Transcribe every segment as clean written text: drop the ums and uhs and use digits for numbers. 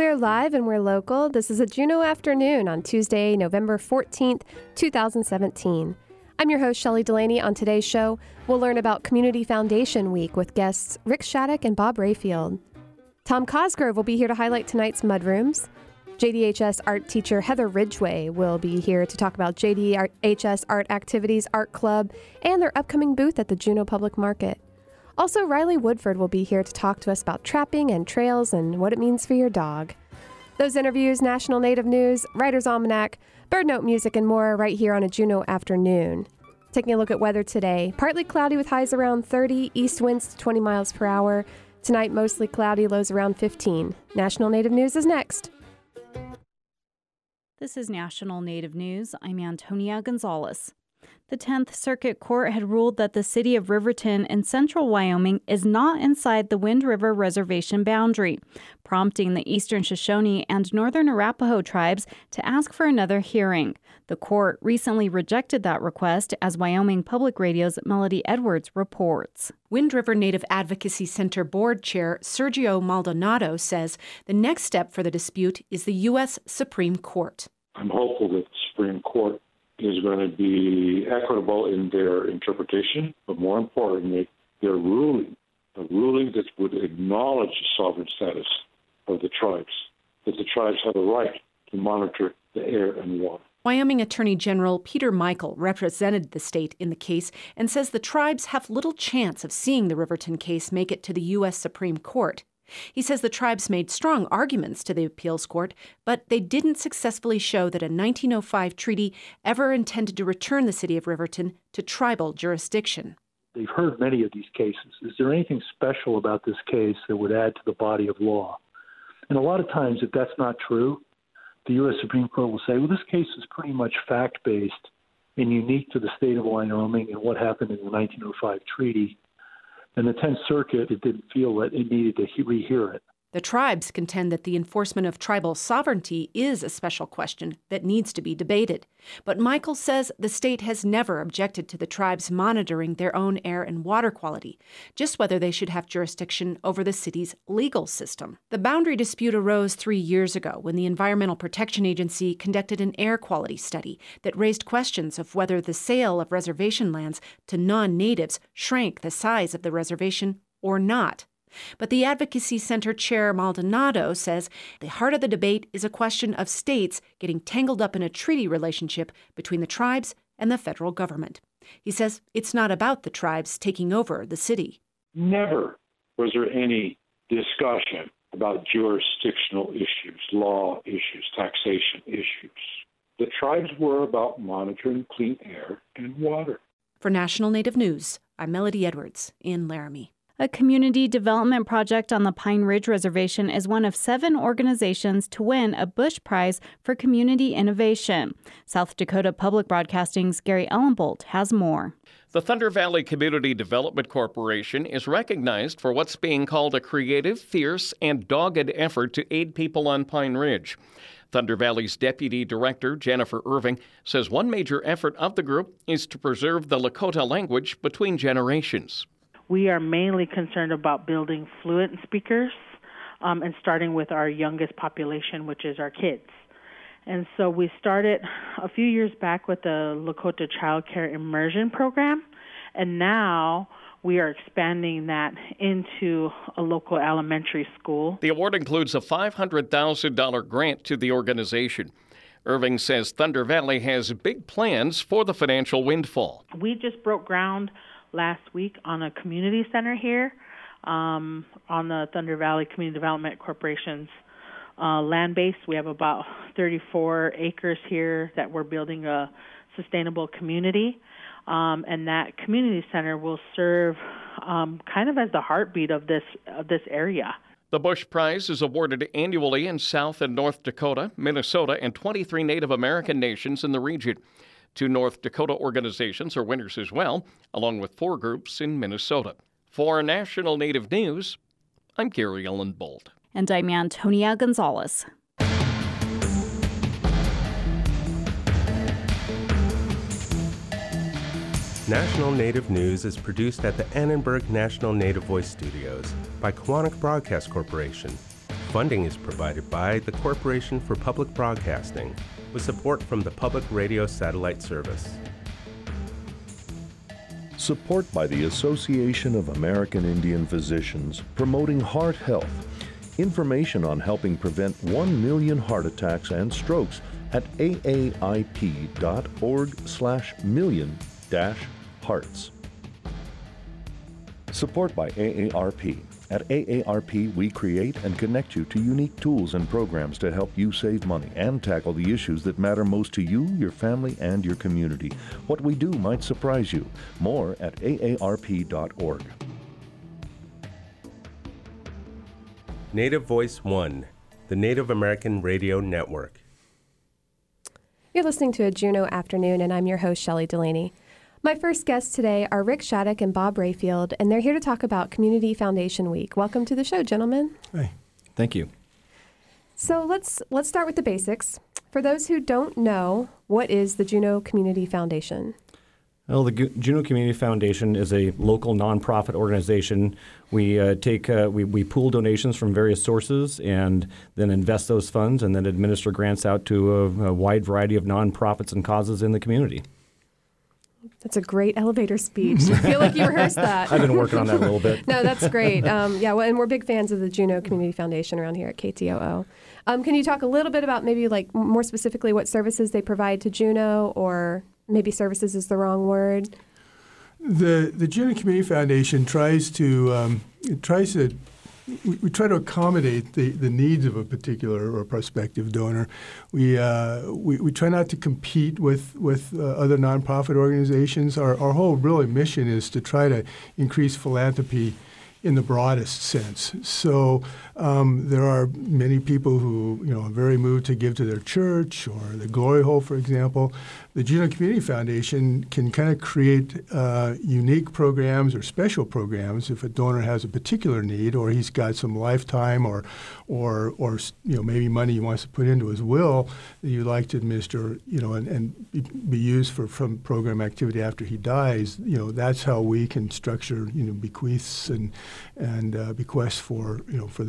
there live and we're local. This is a Juneau Afternoon on Tuesday, November 14th, 2017. I'm your host, Shelley Delaney. On today's show, we'll learn about Community Foundation Week with guests Rick Shattuck and Bob Rayfield. Tom Cosgrove will be here to highlight tonight's mudrooms. JDHS art teacher Heather Ridgway will be here to talk about JDHS Art Activities Art Club and their upcoming booth at the Juneau Public Market. Also, Riley Woodford will be here to talk to us about trapping and trails and what it means for your dog. Those interviews, National Native News, Writer's Almanac, Bird Note music, and more right here on a Juneau Afternoon. Taking a look at weather today. Partly cloudy with highs around 30, east winds to 20 miles per hour. Tonight, mostly cloudy, lows around 15. National Native News is next. This is National Native News. I'm Antonia Gonzalez. The 10th Circuit Court had ruled that the city of Riverton in central Wyoming is not inside the Wind River Reservation boundary, prompting the Eastern Shoshone and Northern Arapaho tribes to ask for another hearing. The court recently rejected that request, as Wyoming Public Radio's Melody Edwards reports. Wind River Native Advocacy Center Board Chair Sergio Maldonado says the next step for the dispute is the U.S. Supreme Court. I'm hopeful that the Supreme Court is going to be equitable in their interpretation, but more importantly, their ruling, a ruling that would acknowledge the sovereign status of the tribes, that the tribes have a right to monitor the air and water. Wyoming Attorney General Peter Michael represented the state in the case and says the tribes have little chance of seeing the Riverton case make it to the U.S. Supreme Court. He says the tribes made strong arguments to the appeals court, but they didn't successfully show that a 1905 treaty ever intended to return the city of Riverton to tribal jurisdiction. They've heard many of these cases. Is there anything special about this case that would add to the body of law? And a lot of times, if that's not true, the U.S. Supreme Court will say, well, this case is pretty much fact-based and unique to the state of Wyoming and what happened in the 1905 treaty. And the 10th Circuit, it didn't feel that it needed to rehear it. The tribes contend that the enforcement of tribal sovereignty is a special question that needs to be debated. But Michael says the state has never objected to the tribes monitoring their own air and water quality, just whether they should have jurisdiction over the city's legal system. The boundary dispute arose 3 years ago when the Environmental Protection Agency conducted an air quality study that raised questions of whether the sale of reservation lands to non-natives shrank the size of the reservation or not. But the Advocacy Center Chair Maldonado says the heart of the debate is a question of states getting tangled up in a treaty relationship between the tribes and the federal government. He says it's not about the tribes taking over the city. Never was there any discussion about jurisdictional issues, law issues, taxation issues. The tribes were about monitoring clean air and water. For National Native News, I'm Melody Edwards in Laramie. A community development project on the Pine Ridge Reservation is one of 7 organizations to win a Bush Prize for Community Innovation. South Dakota Public Broadcasting's Gary Ellenbolt has more. The Thunder Valley Community Development Corporation is recognized for what's being called a creative, fierce, and dogged effort to aid people on Pine Ridge. Thunder Valley's Deputy Director, Jennifer Irving, says one major effort of the group is to preserve the Lakota language between generations. We are mainly concerned about building fluent speakers and starting with our youngest population, which is our kids. And so we started a few years back with the Lakota Child Care Immersion Program, and now we are expanding that into a local elementary school. The award includes a $500,000 grant to the organization. Irving says Thunder Valley has big plans for the financial windfall. We just broke ground last week on a community center here on the Thunder Valley Community Development Corporation's land base. We have about 34 acres here that we're building a sustainable community, and that community center will serve kind of as the heartbeat of this area. The Bush Prize is awarded annually in South and North Dakota, Minnesota, and 23 Native American nations in the region. 2 North Dakota organizations are winners as well, along with 4 groups in Minnesota. For National Native News, I'm Gary Ellenbolt. And I'm Antonia Gonzalez. National Native News is produced at the Annenberg National Native Voice Studios by Quantic Broadcast Corporation. Funding is provided by the Corporation for Public Broadcasting, with support from the Public Radio Satellite Service. Support by the Association of American Indian Physicians, promoting heart health. Information on helping prevent 1 million heart attacks and strokes at aarp.org/million-hearts. Support by AARP. At AARP, we create and connect you to unique tools and programs to help you save money and tackle the issues that matter most to you, your family, and your community. What we do might surprise you. More at aarp.org. Native Voice One, the Native American Radio Network. You're listening to a Juneau Afternoon, and I'm your host, Shelley Delaney. My first guests today are Rick Shattuck and Bob Rayfield, and they're here to talk about Community Foundation Week. Welcome to the show, gentlemen. Hey, thank you. So let's start with the basics. For those who don't know, what is the Juneau Community Foundation? Well, the Juneau Community Foundation is a local nonprofit organization. We we pool donations from various sources and then invest those funds and then administer grants out to a wide variety of nonprofits and causes in the community. That's a great elevator speech. I feel like you rehearsed that. I've been working on that a little bit. No, that's great. And we're big fans of the Juneau Community Foundation around here at KTOO. Can you talk a little bit about maybe like more specifically what services they provide to Juneau, or maybe services is the wrong word? The Juneau Community Foundation tries to we try to accommodate the needs of a particular or prospective donor. We try not to compete with other nonprofit organizations. Our whole really mission is to try to increase philanthropy in the broadest sense. So there are many people who are very moved to give to their church or the Glory Hole, for example. The Juneau Community Foundation can kind of create unique programs or special programs if a donor has a particular need, or he's got some lifetime or maybe money he wants to put into his will that you'd like to administer, and be used for from program activity after he dies. That's how we can structure bequests and bequests for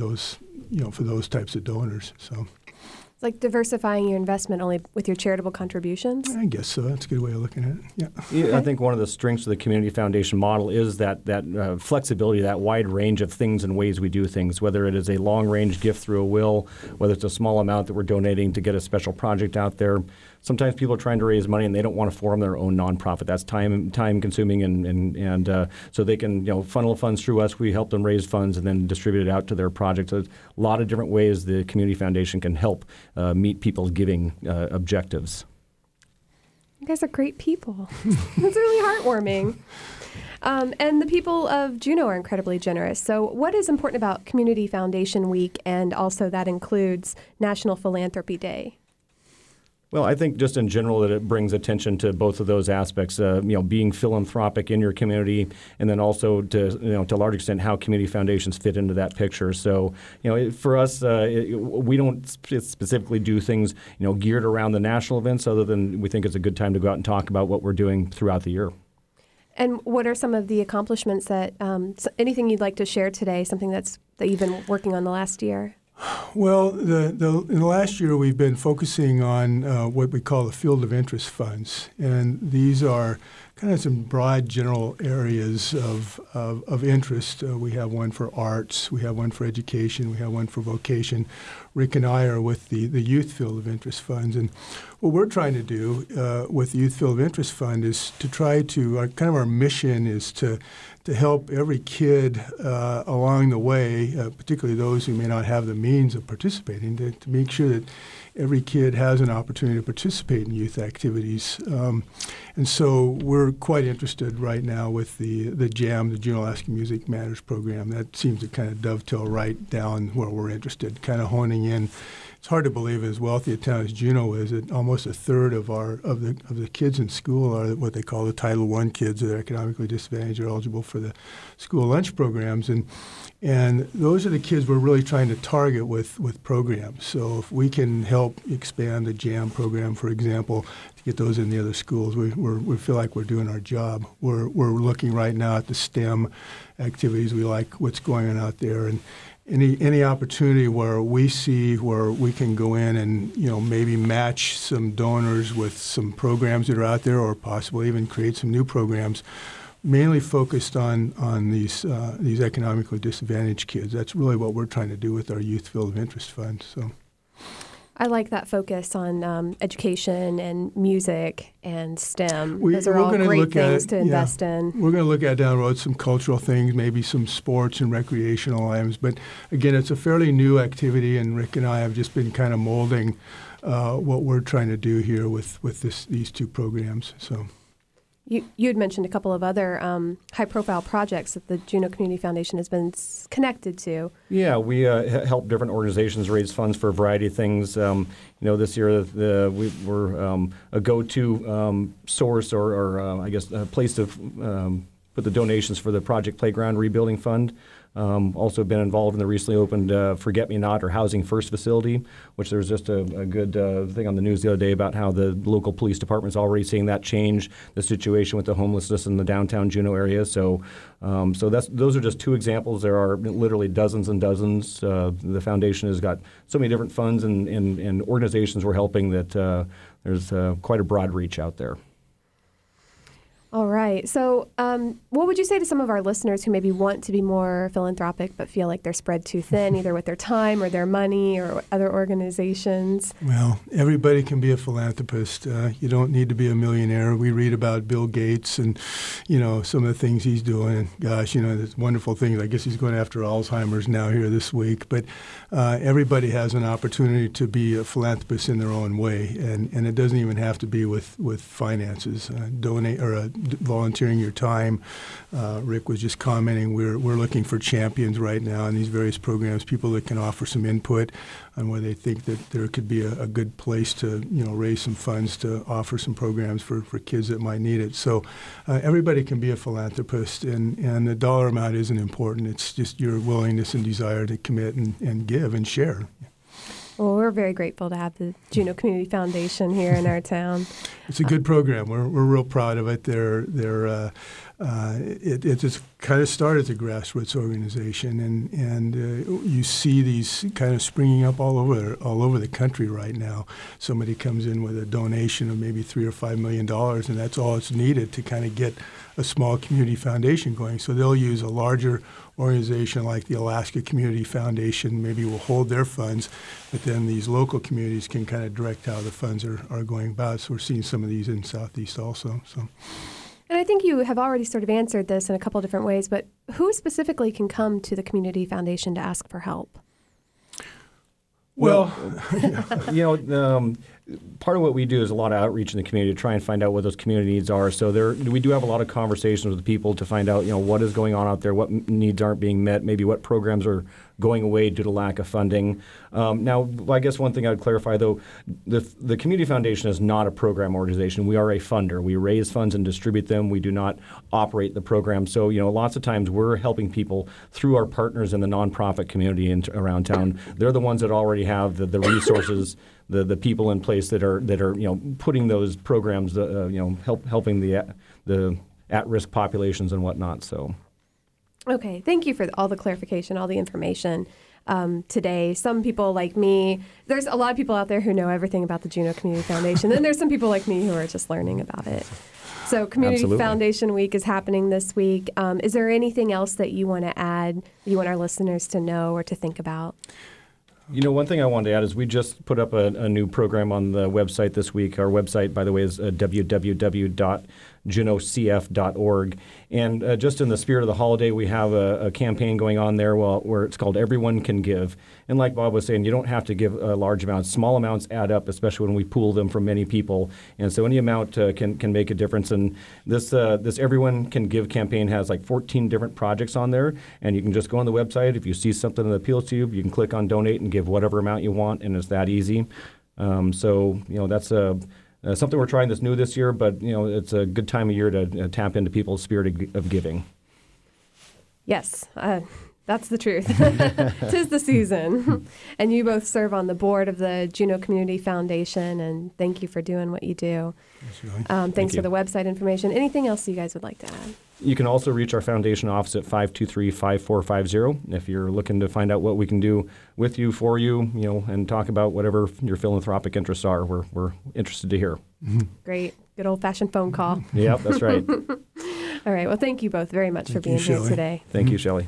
those types of donors. So. It's like diversifying your investment only with your charitable contributions? I guess so. That's a good way of looking at it. Yeah. Okay. I think one of the strengths of the Community Foundation model is that flexibility, that wide range of things and ways we do things, whether it is a long-range gift through a will, whether it's a small amount that we're donating to get a special project out there. Sometimes people are trying to raise money and they don't want to form their own nonprofit. That's time consuming, and so they can funnel funds through us. We help them raise funds and then distribute it out to their projects. So there's a lot of different ways the Community Foundation can help meet people's giving objectives. You guys are great people. That's really heartwarming. And the people of Juneau are incredibly generous. So what is important about Community Foundation Week, and also that includes National Philanthropy Day? Well, I think just in general that it brings attention to both of those aspects, being philanthropic in your community, and then also to a large extent how community foundations fit into that picture. So, for us, we don't specifically do things, geared around the national events, other than we think it's a good time to go out and talk about what we're doing throughout the year. And what are some of the accomplishments that, anything you'd like to share today, something that you've been working on the last year? Well, in the last year, we've been focusing on what we call the field of interest funds, and these are kind of some broad general areas of interest. We have one for arts, we have one for education, we have one for vocation. Rick and I are with the youth field of interest funds, and what we're trying to do with the youth field of interest fund is to try to our mission is to help every kid along the way, particularly those who may not have the means of participating, to make sure that every kid has an opportunity to participate in youth activities. And so we're quite interested right now with the JAM, the Juneau Alaska Music Matters program. That seems to kind of dovetail right down where we're interested, kind of honing in. It's hard to believe, as wealthy a town as Juneau is, that almost a third of the kids in school are what they call the Title I kids that are economically disadvantaged, are eligible for the school lunch programs, and those are the kids we're really trying to target with programs. So if we can help expand the JAM program, for example, to get those in the other schools, we feel like we're doing our job. We're looking right now at the STEM activities. We like what's going on out there, any opportunity where we see where we can go in and maybe match some donors with some programs that are out there, or possibly even create some new programs, mainly focused on these economically disadvantaged kids. That's really what we're trying to do with our Youth Field of Interest Fund. So. I like that focus on education and music and STEM. Those are all great things to invest in. We're going to look at down the road some cultural things, maybe some sports and recreational items. But again, it's a fairly new activity, and Rick and I have just been kind of molding what we're trying to do here with these two programs. So. You had mentioned a couple of other high-profile projects that the Juneau Community Foundation has been connected to. Yeah, we help different organizations raise funds for a variety of things. This year we were a go-to source or I guess a place to put the donations for the Project Playground Rebuilding Fund. Also been involved in the recently opened Forget Me Not or Housing First facility, which there was just a good thing on the news the other day about how the local police department is already seeing that change, the situation with the homelessness in the downtown Juneau area. So those are just two examples. There are literally dozens and dozens. The foundation has got so many different funds and organizations we're helping that there's quite a broad reach out there. All right. So what would you say to some of our listeners who maybe want to be more philanthropic but feel like they're spread too thin, either with their time or their money or other organizations? Well, everybody can be a philanthropist. You don't need to be a millionaire. We read about Bill Gates and, some of the things he's doing. And gosh, there's wonderful things. I guess he's going after Alzheimer's now here this week. But everybody has an opportunity to be a philanthropist in their own way. And it doesn't even have to be with finances. Donate or volunteering your time. Rick was just commenting, we're looking for champions right now in these various programs, people that can offer some input on where they think that there could be a good place to raise some funds to offer some programs for kids that might need it. So everybody can be a philanthropist, and the dollar amount isn't important. It's just your willingness and desire to commit and give and share. Well, we're very grateful to have the Juneau Community Foundation here in our town. It's a good program. We're real proud of it. It just kind of started as a grassroots organization, and you see these kind of springing up all over the country right now. Somebody comes in with a donation of maybe $3 or $5 million, and that's all it's needed to kind of get a small community foundation going. So they'll use a larger organization like the Alaska Community Foundation, maybe will hold their funds, but then these local communities can kind of direct how the funds are going about. So we're seeing some of these in Southeast also. So. And I think you have already sort of answered this in a couple different ways, but who specifically can come to the Community Foundation to ask for help? Well, part of what we do is a lot of outreach in the community to try and find out what those community needs are. So we do have a lot of conversations with people to find out, what is going on out there, what needs aren't being met, maybe what programs are going away due to lack of funding. Now, I guess one thing I would clarify, though, the Community Foundation is not a program organization. We are a funder. We raise funds and distribute them. We do not operate the program. So, lots of times we're helping people through our partners in the nonprofit community around town. They're the ones that already have the resources, the people in place that are putting those programs, helping the at-risk populations and whatnot. So. Okay, thank you for all the clarification, all the information today. Some people like me, there's a lot of people out there who know everything about the Juneau Community Foundation. Then there's some people like me who are just learning about it. So Community Absolutely. Foundation Week is happening this week. Is there anything else that you want to add, you want our listeners to know or to think about? One thing I wanted to add is we just put up a new program on the website this week. Our website, by the way, is www.juneaucf.org. And just in the spirit of the holiday, we have a campaign going on there where it's called Everyone Can Give. And like Bob was saying, you don't have to give large amounts. Small amounts add up, especially when we pool them from many people. And so any amount can make a difference. And this Everyone Can Give campaign has like 14 different projects on there. And you can just go on the website. If you see something that appeals to you, you can click on donate and give whatever amount you want. And it's that easy. So that's something we're trying that's new this year, but it's a good time of year to tap into people's spirit of giving. Yes, That's the truth. 'Tis the season. And you both serve on the board of the Juneau Community Foundation, and thank you for doing what you do. Thanks for the website information. Anything else you guys would like to add? You can also reach our foundation office at 523-5450 if you're looking to find out what we can do with you, for you, and talk about whatever your philanthropic interests are. We're interested to hear. Great. Good old-fashioned phone call. Yep, that's right. All right. Well, thank you both very much for being here today. Thank you, Shelley.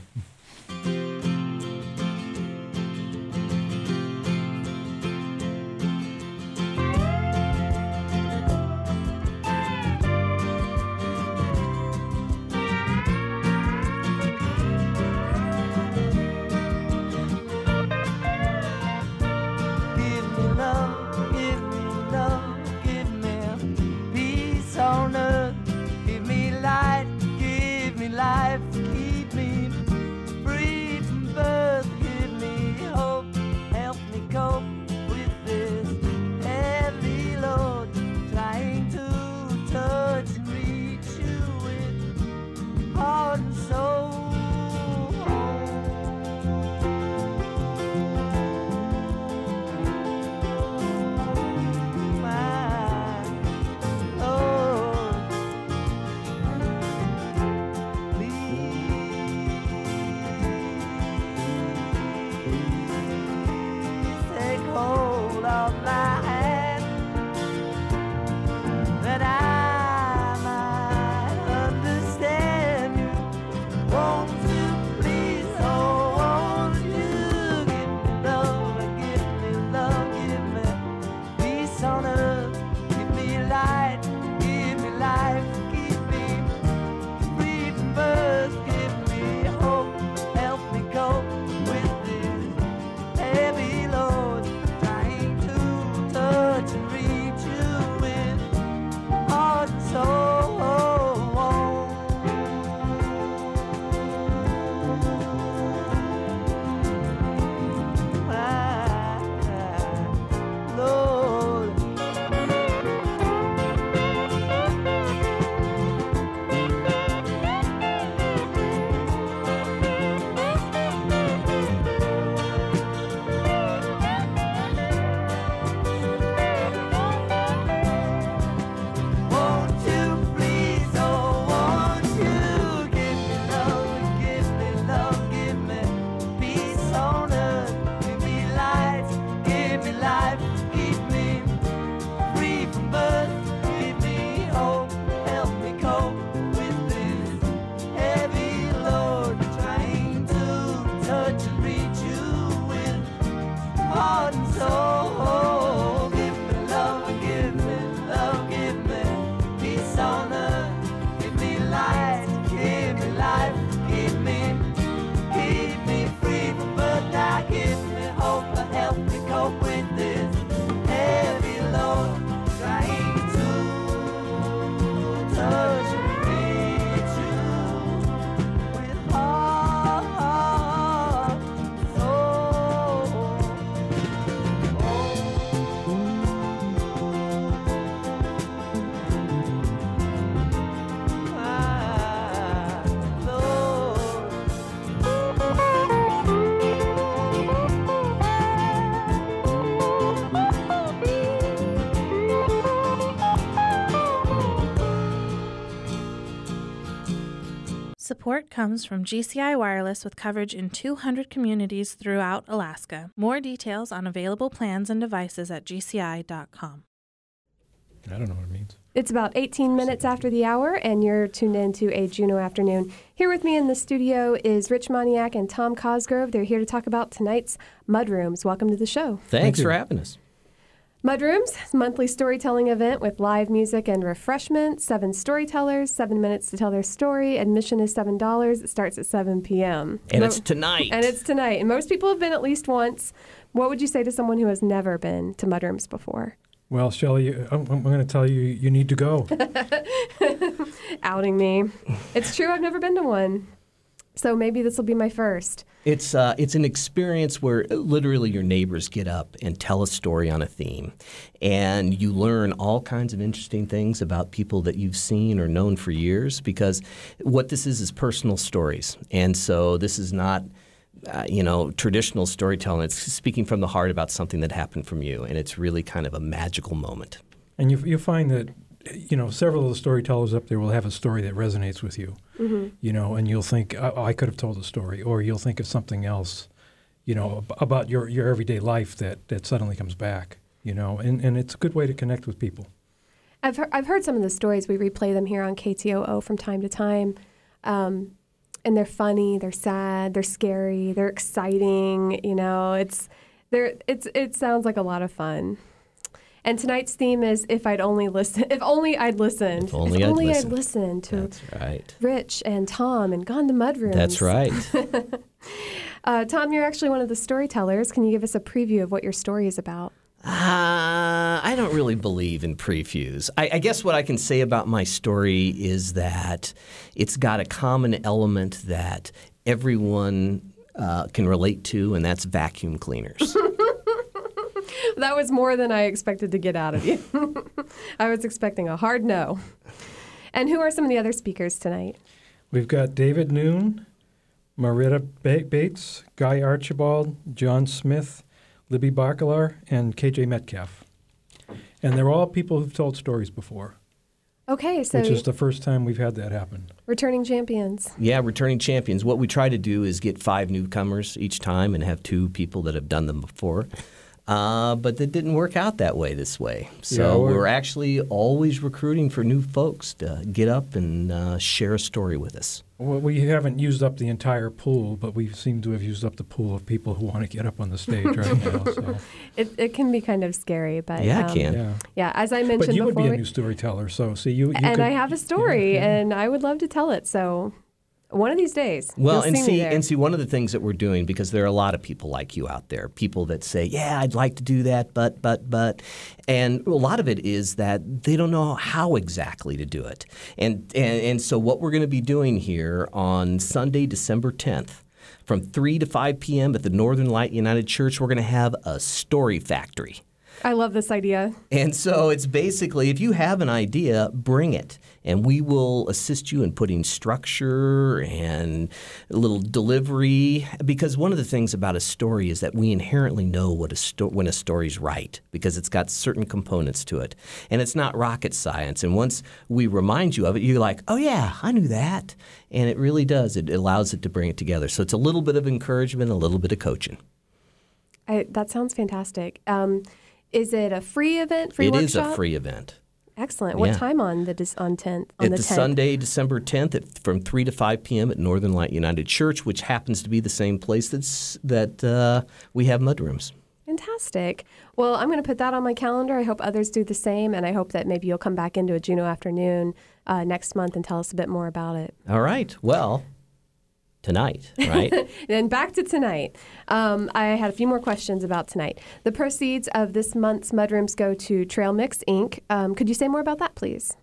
Support comes from GCI Wireless with coverage in 200 communities throughout Alaska. More details on available plans and devices at gci.com. I don't know what it means. It's about 18 minutes after the hour, and you're tuned in to a Juneau Afternoon. Here with me in the studio is Rich Moniak and Tom Cosgrove. They're here to talk about tonight's Mudrooms. Welcome to the show. Thanks for having us. Mudrooms, monthly storytelling event with live music and refreshments. 7 storytellers, 7 minutes to tell their story. Admission is $7. It starts at 7 p.m. And it's tonight. And most people have been at least once. What would you say to someone who has never been to Mudrooms before? Well, Shelley, I'm going to tell you, you need to go. Outing me. It's true, I've never been to one. So maybe this will be my first. It's an experience where literally your neighbors get up and tell a story on a theme. And you learn all kinds of interesting things about people that you've seen or known for years, because what this is personal stories. And so this is not traditional storytelling. It's speaking from the heart about something that happened from you, and it's really kind of a magical moment. And you find that, several of the storytellers up there will have a story that resonates with you, and you'll think, I could have told a story, or you'll think of something else, about your everyday life that suddenly comes back, and it's a good way to connect with people. I've heard some of the stories. We replay them here on KTOO from time to time. And they're funny, they're sad, they're scary, they're exciting. It sounds like a lot of fun. And tonight's theme is "If I'd only listened." If only I'd listened. If only I'd listened to That's right. Rich and Tom and gone to Mudrooms. That's right. Tom, you're actually one of the storytellers. Can you give us a preview of what your story is about? I don't really believe in previews. I guess what I can say about my story is that it's got a common element that everyone can relate to, and that's vacuum cleaners. That was more than I expected to get out of you. I was expecting a hard no. And who are some of the other speakers tonight? We've got David Noon, Marietta Bates, Guy Archibald, John Smith, Libby Bacalar, and KJ Metcalf. And they're all people who've told stories before. Okay, so... Which is the first time we've had that happen. Returning champions. Yeah, returning champions. What we try to do is get 5 newcomers each time and have 2 people that have done them before. But that didn't work out that way this way. So we're actually always recruiting for new folks to get up and share a story with us. Well, we haven't used up the entire pool, but we seem to have used up the pool of people who want to get up on the stage right now. So. It can be kind of scary, but yeah, it can. Yeah, as I mentioned before. But you would be a new storyteller, so see you. And I have a story, and I would love to tell it. So. One of these days. Well, and see, one of the things that we're doing, because there are a lot of people like you out there, people that say, yeah, I'd like to do that, but. And a lot of it is that they don't know how exactly to do it. And so what we're going to be doing here on Sunday, December 10th, from 3 to 5 p.m. at the Northern Light United Church, we're going to have a story factory. I love this idea. And so it's basically, if you have an idea, bring it. And we will assist you in putting structure and a little delivery. Because one of the things about a story is that we inherently know when a story's right, because it's got certain components to it. And it's not rocket science. And once we remind you of it, you're like, oh, yeah, I knew that. And it really does. It allows it to bring it together. So it's a little bit of encouragement, a little bit of coaching. That sounds fantastic. Is it a free event, free workshop? It is a free event. Excellent. What time on the 10th? It's Sunday, December 10th from 3 to 5 p.m. at Northern Light United Church, which happens to be the same place that we have Mudrooms. Fantastic. Well, I'm going to put that on my calendar. I hope others do the same, and I hope that maybe you'll come back into a Juneau afternoon next month and tell us a bit more about it. All right. Well, tonight, right? Then back to tonight. I had a few more questions about tonight. The proceeds of this month's Mudrooms go to Trail Mix, Inc. Could you say more about that, please?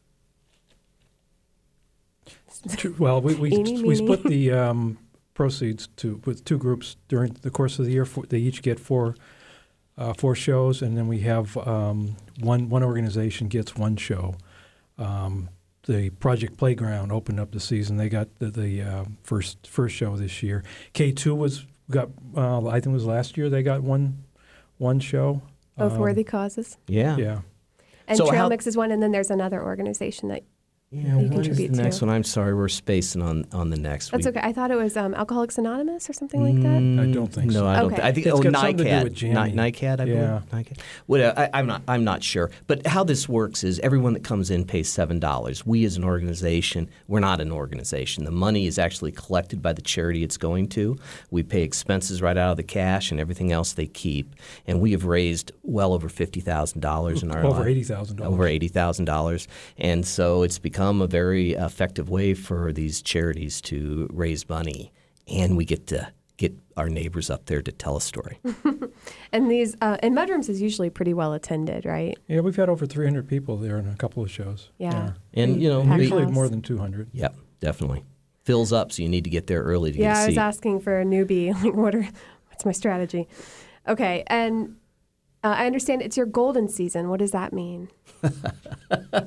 Well, we split the proceeds with 2 groups during the course of the year. They each get 4 shows, and then we have one organization gets 1 show. The Project Playground opened up the season. They got the first show this year. K2 I think it was last year. They got one show. Both worthy causes. Yeah. Yeah. And so Trail Mix is one, and then there's another organization that you contribute to. The next one? I'm sorry, we're spacing on the next. That's okay. I thought it was Alcoholics Anonymous or something like that. I don't think so. No, I don't. Okay. I think it's got NICAD. something to do with Jamie. NICAD, I believe. Yeah. NICAD. Well, I'm not sure. But how this works is everyone that comes in pays $7. We as an organization, we're not an organization. The money is actually collected by the charity it's going to. We pay expenses right out of the cash, and everything else they keep. And we have raised well over $50,000 in our life. Over $80,000. Over $80,000. And so it's become a very effective way for these charities to raise money, and we get to get our neighbors up there to tell a story. And these and Mudrooms is usually pretty well attended, right? Yeah, we've had over 300 people there in a couple of shows. Yeah. And usually more than 200. Yep, definitely fills up, so you need to get there early to get a seat. Yeah, I was asking for a newbie, like what's my strategy? Okay, and I understand it's your golden season. What does that mean?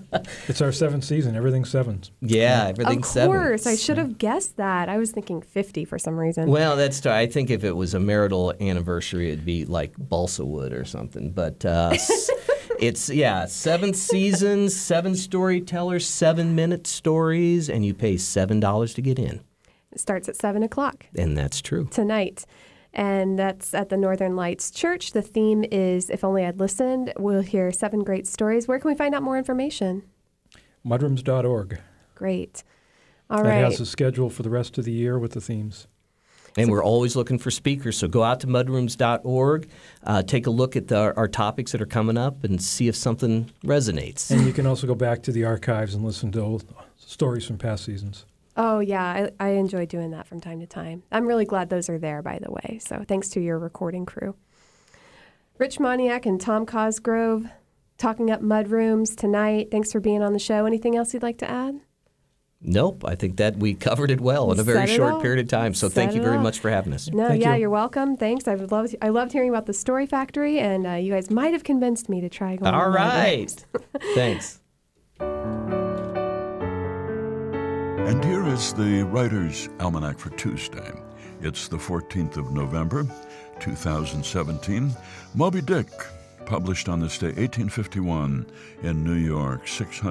It's our 7th season. Everything's 7s. Yeah, everything's 7s. Of course. I should have guessed that. I was thinking 50 for some reason. Well, I think if it was a marital anniversary, it'd be like balsa wood or something. But it's, 7th season, 7 storytellers, 7-minute stories, and you pay $7 to get in. It starts at 7 o'clock. And that's true. Tonight. And that's at the Northern Lights Church. The theme is If Only I'd Listened. We'll hear 7 great stories. Where can we find out more information? Mudrooms.org. Great. All right. That has a schedule for the rest of the year with the themes. And we're always looking for speakers, so go out to mudrooms.org, take a look at our topics that are coming up, and see if something resonates. And you can also go back to the archives and listen to old stories from past seasons. Oh, yeah. I enjoy doing that from time to time. I'm really glad those are there, by the way. So thanks to your recording crew. Rich Moniak and Tom Cosgrove talking up Mudrooms tonight. Thanks for being on the show. Anything else you'd like to add? Nope. I think that we covered it well in a very short period of time. So thank you very much for having us. No, you're welcome. Thanks. I loved hearing about the Story Factory, and you guys might have convinced me to try going. All right. Thanks. And here is the Writer's Almanac for Tuesday. It's the 14th of November, 2017. Moby Dick, published on this day, 1851, in New York,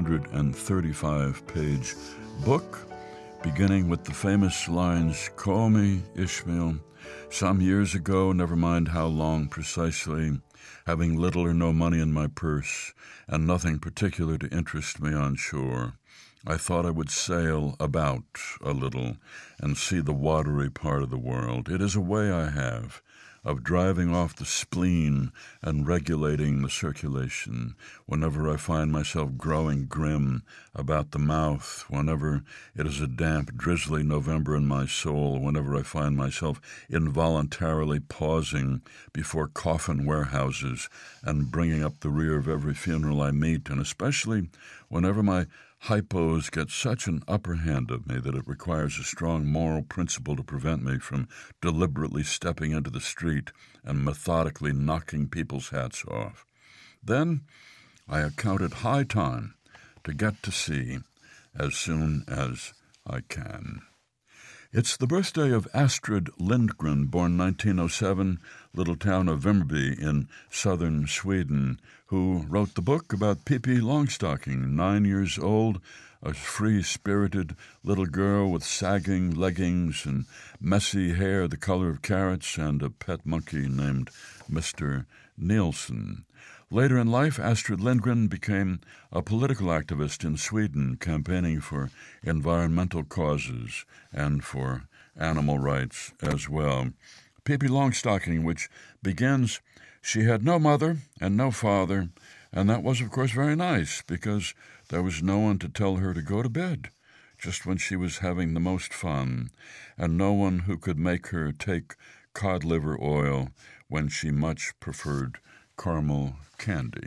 635-page book, beginning with the famous lines, "Call me, Ishmael, some years ago, never mind how long precisely, having little or no money in my purse, and nothing particular to interest me on shore. I thought I would sail about a little and see the watery part of the world. It is a way I have of driving off the spleen and regulating the circulation whenever I find myself growing grim about the mouth, whenever it is a damp, drizzly November in my soul, whenever I find myself involuntarily pausing before coffin warehouses and bringing up the rear of every funeral I meet, and especially whenever my hypos get such an upper hand of me that it requires a strong moral principle to prevent me from deliberately stepping into the street and methodically knocking people's hats off. Then I account it high time to get to sea as soon as I can. It's the birthday of Astrid Lindgren, born 1907, little town of Vimmerby in southern Sweden, who wrote the book about Pippi Longstocking, 9 years old, a free-spirited little girl with sagging leggings and messy hair the color of carrots and a pet monkey named Mr. Nielsen. Later in life, Astrid Lindgren became a political activist in Sweden, campaigning for environmental causes and for animal rights as well. Pippi Longstocking, which begins, "She had no mother and no father," and that was, of course, very nice because there was no one to tell her to go to bed, just when she was having the most fun, and no one who could make her take cod liver oil when she much preferred caramel candy.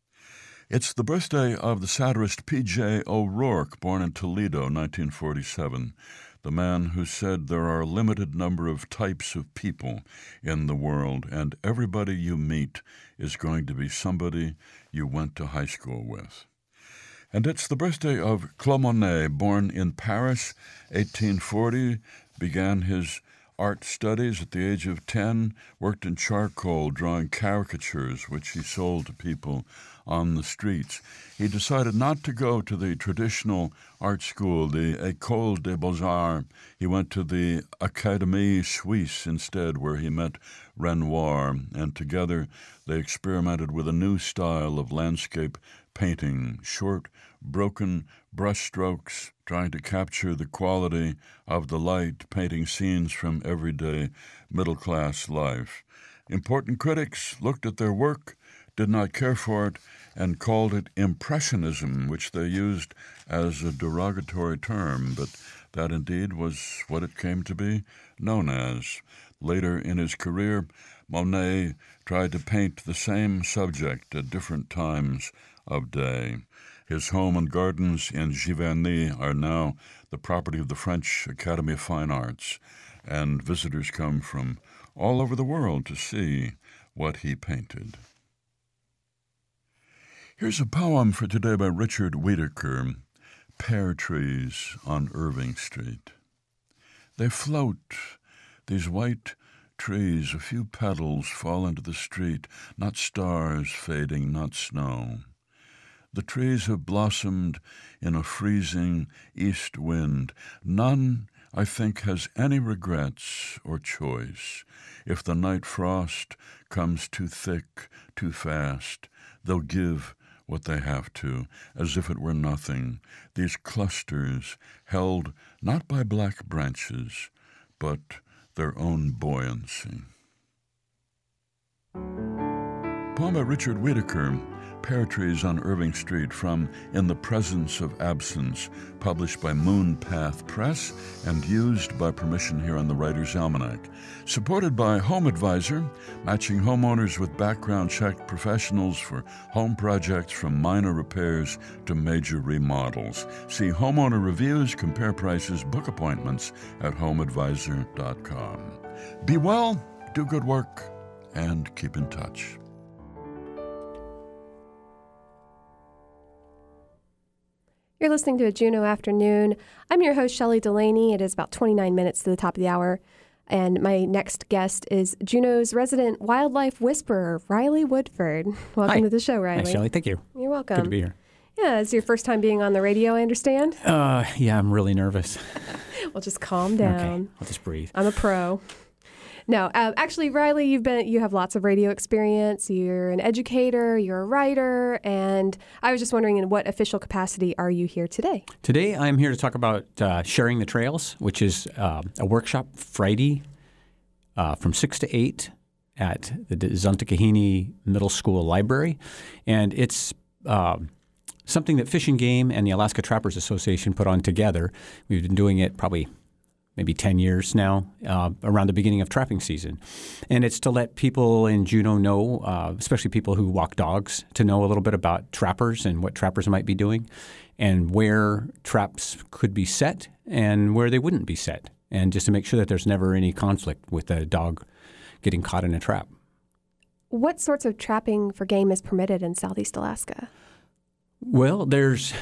It's the birthday of the satirist P.J. O'Rourke, born in Toledo, 1947, the man who said there are a limited number of types of people in the world, and everybody you meet is going to be somebody you went to high school with. And it's the birthday of Claude Monet, born in Paris, 1840, began his art studies at the age of 10, worked in charcoal, drawing caricatures, which he sold to people on the streets. He decided not to go to the traditional art school, the École des Beaux-Arts. He went to the Académie Suisse instead, where he met Renoir, and together they experimented with a new style of landscape painting, short, broken brushstrokes, trying to capture the quality of the light, painting scenes from everyday middle-class life. Important critics looked at their work, did not care for it, and called it Impressionism, which they used as a derogatory term, but that indeed was what it came to be known as. Later in his career, Monet tried to paint the same subject at different times of day. His home and gardens in Giverny are now the property of the French Academy of Fine Arts, and visitors come from all over the world to see what he painted. Here's a poem for today by Richard Whitaker, Pear Trees on Irving Street. They float, these white trees, a few petals fall into the street, not stars fading, not snow. The trees have blossomed in a freezing east wind. None, I think, has any regrets or choice. If the night frost comes too thick, too fast, they'll give what they have to, as if it were nothing, these clusters held not by black branches, but their own buoyancy. Poem by Richard Whitaker, Pear Trees on Irving Street, from In the Presence of Absence, published by Moonpath Press and used by permission here on the Writer's Almanac. Supported by Home Advisor, matching homeowners with background-checked professionals for home projects from minor repairs to major remodels. See homeowner reviews, compare prices, book appointments at homeadvisor.com. Be well, do good work, and keep in touch. You're listening to a Juneau Afternoon. I'm your host, Shelley Delaney. It is about 29 minutes to the top of the hour. And my next guest is Juneau's resident wildlife whisperer, Riley Woodford. Welcome to the show, Riley. Hi, Shelley. Thank you. You're welcome. Good to be here. Yeah, it's your first time being on the radio, I understand? Yeah, I'm really nervous. Well, just calm down. Okay, I'll just breathe. I'm a pro. No, actually, Riley, you have lots of radio experience. You're an educator, you're a writer, and I was just wondering, in what official capacity are you here today? Today, I'm here to talk about Sharing the Trails, which is a workshop Friday from 6 to 8 at the Zontagahini Middle School Library, and it's something that Fish and Game and the Alaska Trappers Association put on together. We've been doing it probably maybe 10 years now, around the beginning of trapping season. And it's to let people in Juneau know, especially people who walk dogs, to know a little bit about trappers and what trappers might be doing and where traps could be set and where they wouldn't be set. And just to make sure that there's never any conflict with a dog getting caught in a trap. What sorts of trapping for game is permitted in Southeast Alaska? Well, there's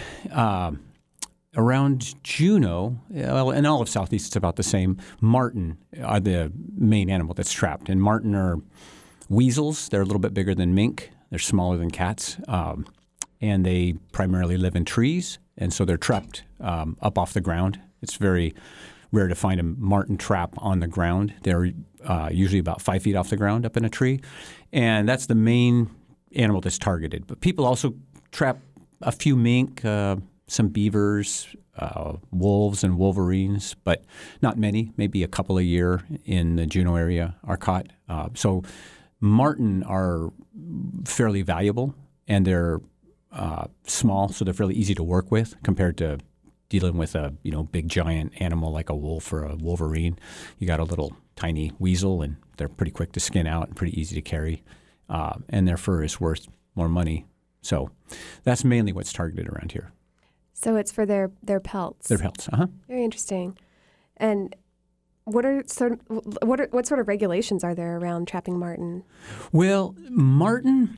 around Juneau, in all of Southeast, it's about the same. Marten are the main animal that's trapped. And marten are weasels. They're a little bit bigger than mink. They're smaller than cats. And they primarily live in trees. And so they're trapped up off the ground. It's very rare to find a marten trap on the ground. They're usually about 5 feet off the ground up in a tree. And that's the main animal that's targeted. But people also trap a few mink, some beavers, wolves and wolverines, but not many, maybe a couple a year in the Juneau area are caught. So marten are fairly valuable, and they're small, so they're fairly easy to work with compared to dealing with a big giant animal like a wolf or a wolverine. You got a little tiny weasel, and they're pretty quick to skin out and pretty easy to carry, and their fur is worth more money. So that's mainly what's targeted around here. So it's for their pelts. Their pelts, Very interesting. And what sort of regulations are there around trapping marten? Well, marten,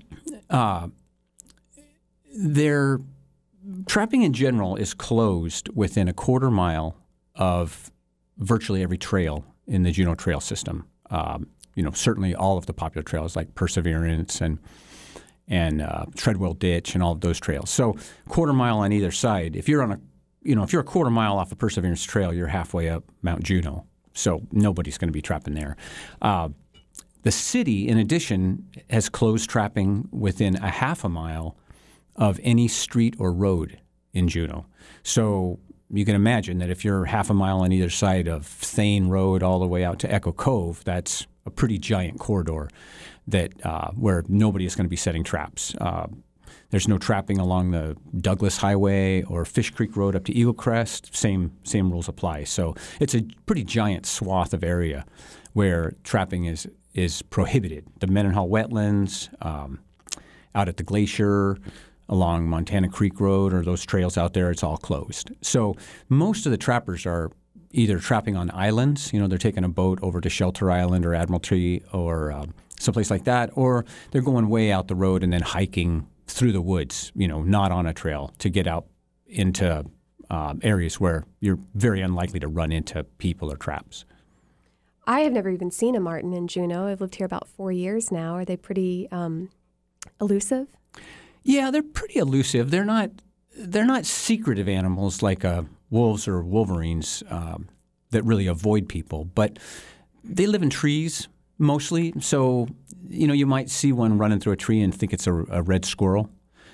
their trapping in general is closed within a quarter mile of virtually every trail in the Juneau Trail system. Certainly all of the popular trails like Perseverance and Treadwell Ditch and all of those trails. So quarter mile on either side. If you're a quarter mile off the Perseverance Trail, you're halfway up Mount Juneau. So nobody's going to be trapping there. The city, in addition, has closed trapping within a half a mile of any street or road in Juneau. So you can imagine that if you're half a mile on either side of Thane Road all the way out to Echo Cove, that's a pretty giant corridor that where nobody is going to be setting traps. There's no trapping along the Douglas Highway or Fish Creek Road up to Eagle Crest. Same rules apply. So it's a pretty giant swath of area where trapping is prohibited. The Mendenhall Wetlands, out at the glacier, along Montana Creek Road, or those trails out there, it's all closed. So most of the trappers are either trapping on islands, they're taking a boat over to Shelter Island or Admiralty or someplace like that, or they're going way out the road and then hiking through the woods, not on a trail, to get out into areas where you're very unlikely to run into people or traps. I have never even seen a marten in Juneau. I've lived here about 4 years now. Are they pretty elusive? Yeah, they're pretty elusive. They're not secretive animals like wolves or wolverines that really avoid people, but they live in trees mostly. So, you might see one running through a tree and think it's a red squirrel.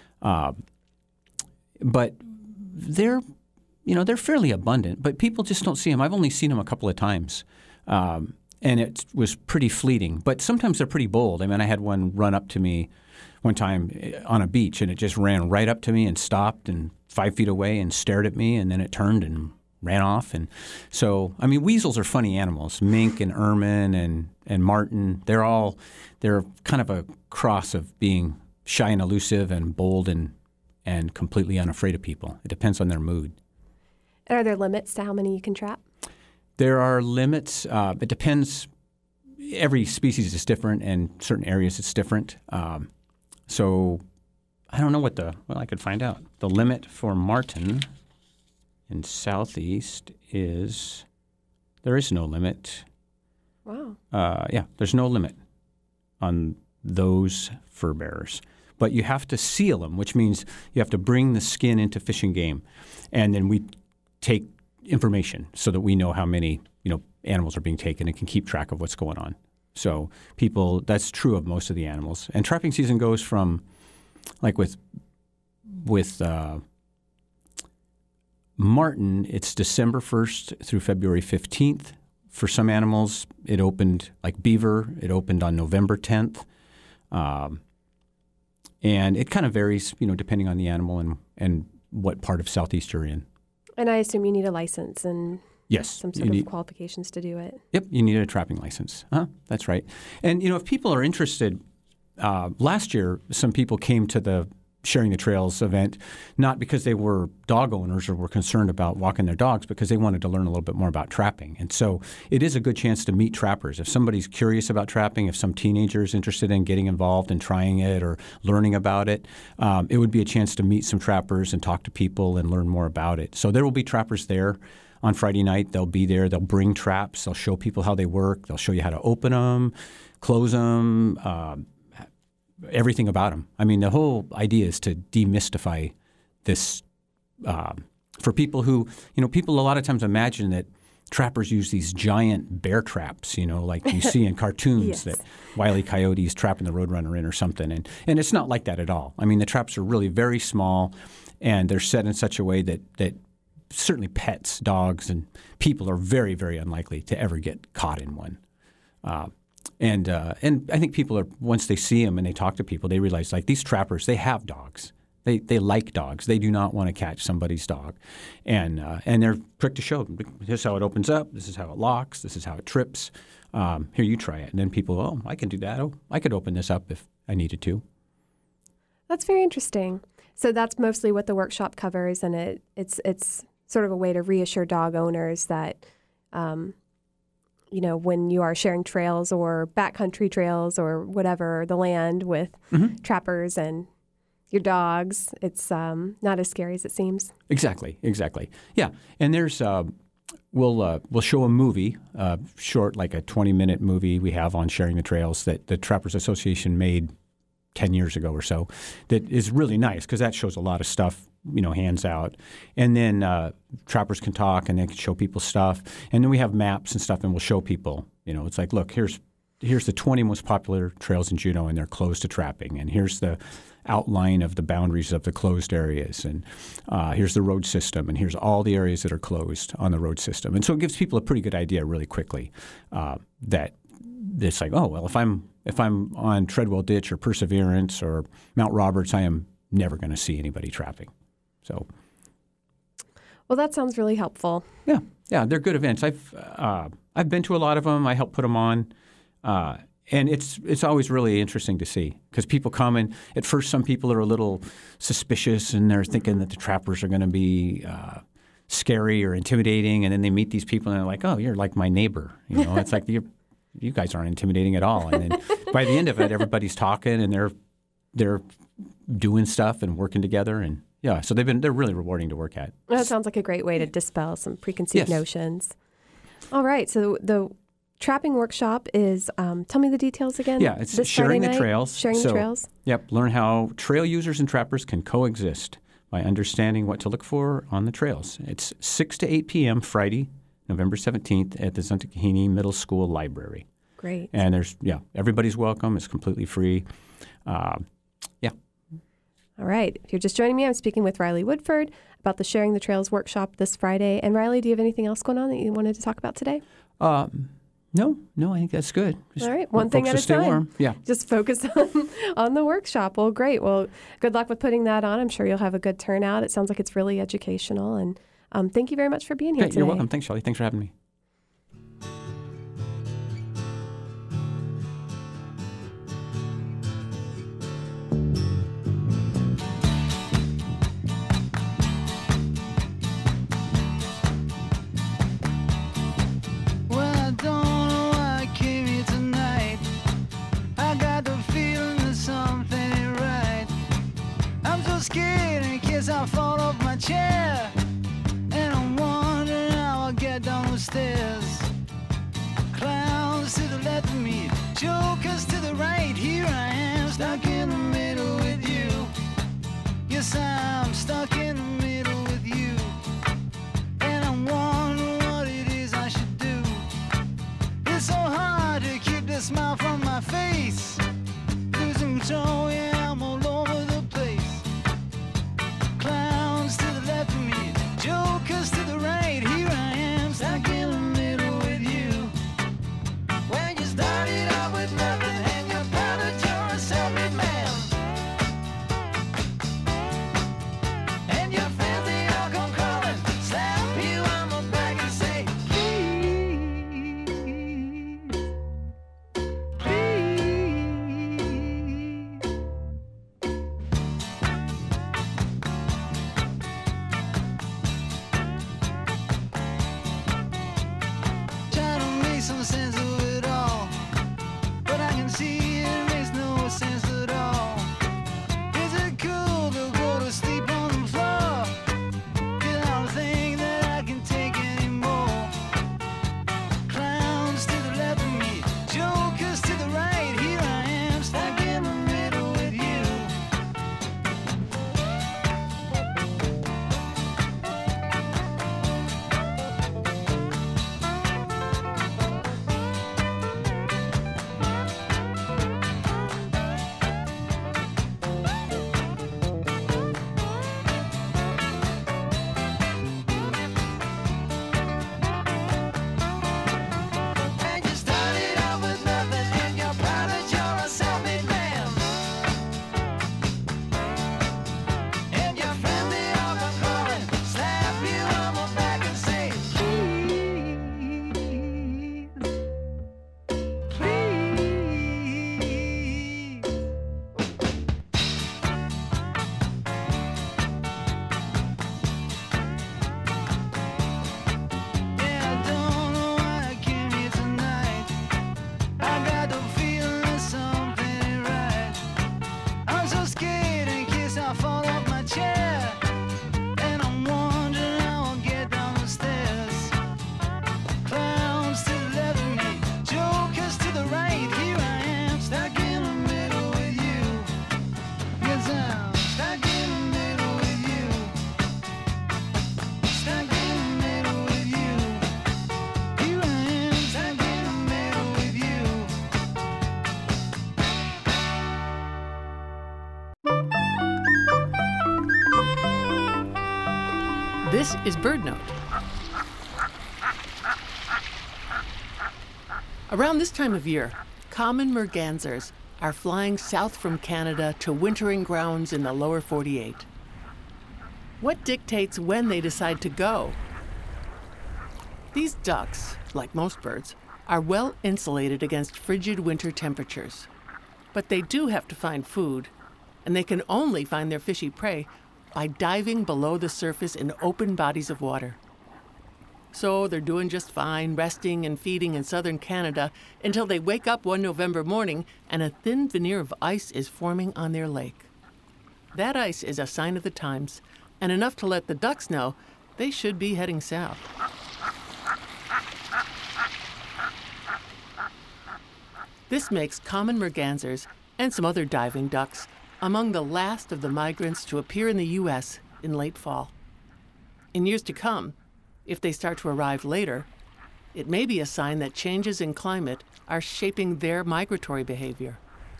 But they're fairly abundant, but people just don't see them. I've only seen them a couple of times, and it was pretty fleeting. But sometimes they're pretty bold. I mean, I had one run up to me one time on a beach, and it just ran right up to me and stopped and 5 feet away and stared at me, and then it turned and ran off. And so, I mean, weasels are funny animals. Mink and ermine and marten, they're kind of a cross of being shy and elusive and bold and completely unafraid of people. It depends on their mood. And are there limits to how many you can trap? There are limits. It depends. Every species is different, and certain areas it's different. So I don't know I could find out. The limit for marten in Southeast there is no limit. Wow. Yeah, there's no limit on those fur bearers. But you have to seal them, which means you have to bring the skin into Fish and Game. And then we take information so that we know how many, animals are being taken and can keep track of what's going on. So that's true of most of the animals. And trapping season goes from, like with marten, it's December 1st through February 15th. For some animals, it opened, like beaver, it opened on November 10th. And it kind of varies, depending on the animal and what part of Southeast you're in. And I assume you need a license and yes, some sort of qualifications to do it. Yep, you need a trapping license. That's right. And, if people are interested, last year some people came to the Sharing the Trails event, not because they were dog owners or were concerned about walking their dogs, because they wanted to learn a little bit more about trapping. And so it is a good chance to meet trappers. If somebody's curious about trapping, if some teenager is interested in getting involved and trying it or learning about it, it would be a chance to meet some trappers and talk to people and learn more about it. So there will be trappers there on Friday night. They'll be there. They'll bring traps. They'll show people how they work. They'll show you how to open them, close them, everything about them. I mean, the whole idea is to demystify this for people who, people a lot of times imagine that trappers use these giant bear traps, like you see in cartoons yes. that Wile E. Coyote is trapping the Roadrunner in or something. And it's not like that at all. I mean, the traps are really very small, and they're set in such a way that certainly pets, dogs, and people are very, very unlikely to ever get caught in one. And I think people are, once they see them and they talk to people, they realize, like, these trappers, they have dogs. They like dogs. They do not want to catch somebody's dog. And they're quick to show them. This is how it opens up. This is how it locks. This is how it trips. Here, you try it. And then people, I can do that. Oh, I could open this up if I needed to. That's very interesting. So that's mostly what the workshop covers, and it's sort of a way to reassure dog owners that when you are sharing trails or backcountry trails or whatever, the land with trappers and your dogs, it's not as scary as it seems. Exactly. Yeah. And there's we'll show a movie, short, like a 20-minute movie we have on Sharing the Trails that the Trappers Association made 10 years ago or so, that is really nice because that shows a lot of stuff, hands out. And then trappers can talk and they can show people stuff. And then we have maps and stuff, and we'll show people, it's like, look, here's the 20 most popular trails in Juneau, and they're closed to trapping. And here's the outline of the boundaries of the closed areas. And here's the road system. And here's all the areas that are closed on the road system. And so it gives people a pretty good idea really quickly that it's like, oh, well, if I'm on Treadwell Ditch or Perseverance or Mount Roberts, I am never going to see anybody trapping. So, well, that sounds really helpful. Yeah, they're good events. I've been to a lot of them. I help put them on, and it's always really interesting to see because people come, and at first some people are a little suspicious and they're thinking that the trappers are going to be scary or intimidating, and then they meet these people and they're like, oh, you're like my neighbor. It's like you guys aren't intimidating at all. And then by the end of it, everybody's talking and they're doing stuff and working together. And yeah, so they're really rewarding to work at. That sounds like a great way to dispel some preconceived notions. All right, so the trapping workshop is, tell me the details again. Yeah, it's sharing the trails. Sharing the trails. Yep, learn how trail users and trappers can coexist by understanding what to look for on the trails. It's 6 to 8 p.m. Friday, November 17th at the Zuntagahini Middle School Library. Great. And everybody's welcome. It's completely free. All right. If you're just joining me, I'm speaking with Riley Woodford about the Sharing the Trails workshop this Friday. And Riley, do you have anything else going on that you wanted to talk about today? No, I think that's good. All right, one thing at a time. Warm. Yeah. Just focus on the workshop. Well, great. Well, good luck with putting that on. I'm sure you'll have a good turnout. It sounds like it's really educational. And thank you very much for being here today. You're welcome. Thanks, Shelley. Thanks for having me. I fall off my chair, and I'm wondering how I'll get down the stairs. Clowns to the left of me, jokers to the right. Here I am, stuck in the middle with you. Yes, I'm stuck in the middle with you, and I'm wondering what it is I should do. It's so hard to keep the smile from my face. Losing control, yeah, I'm all over the place. Clowns to the left of me, jokers to the right. Here I am, stuck in the middle with you. When you started out with nothing and you're proud that you're a self-made man, and your friends, they all come crawling, slap you on the back and say, some sense of it all, but I can see it makes no sense at all. Is it cool to go to sleep on the floor? 'Cause I don't think that I can take anymore. Clowns to the left of me, jokers to the right. Here I am, stuck in the middle with you. This is BirdNote. Around this time of year, common mergansers are flying south from Canada to wintering grounds in the lower 48. What dictates when they decide to go? These ducks, like most birds, are well insulated against frigid winter temperatures. But they do have to find food, and they can only find their fishy prey by diving below the surface in open bodies of water. So they're doing just fine, resting and feeding in southern Canada until they wake up one November morning and a thin veneer of ice is forming on their lake. That ice is a sign of the times, and enough to let the ducks know they should be heading south. This makes common mergansers and some other diving ducks among the last of the migrants to appear in the U.S. in late fall. In years to come, if they start to arrive later, it may be a sign that changes in climate are shaping their migratory behavior.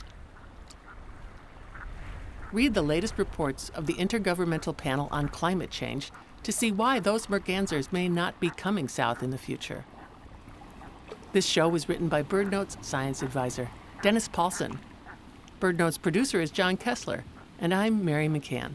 Read the latest reports of the Intergovernmental Panel on Climate Change to see why those mergansers may not be coming south in the future. This show was written by BirdNote's science advisor, Dennis Paulson. BirdNote's producer is John Kessler, and I'm Mary McCann.